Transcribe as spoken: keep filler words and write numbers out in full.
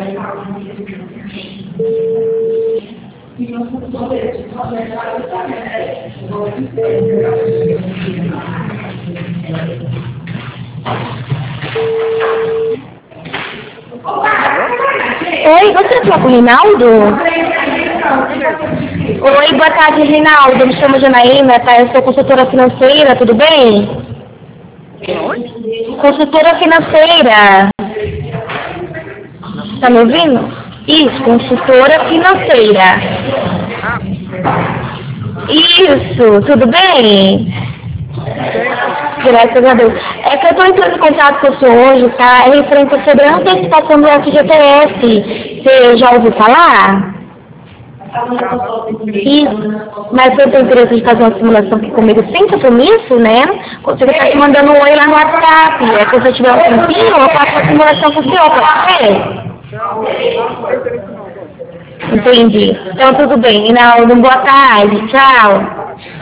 Oi, você falou com o Reinaldo? Oi, boa tarde, Reinaldo. Eu me chamo Janaína, tá? Eu sou consultora financeira, tudo bem? Consultora financeira. Tá me ouvindo? Isso, consultora financeira. Isso, tudo bem? Graças a Deus. É que eu estou entrando em contato com o senhor hoje, tá? É referente à sobre a antecipação do F G T S. Você já ouviu falar? Isso. Mas você tem interesse de fazer uma simulação aqui comigo sem compromisso, né? Você vai estar te mandando um oi lá no WhatsApp. É que se você tiver um tempinho, eu faço a simulação com o senhor, pode ser? Entendi. Então tudo bem. Rinaldo, boa tarde. Tchau.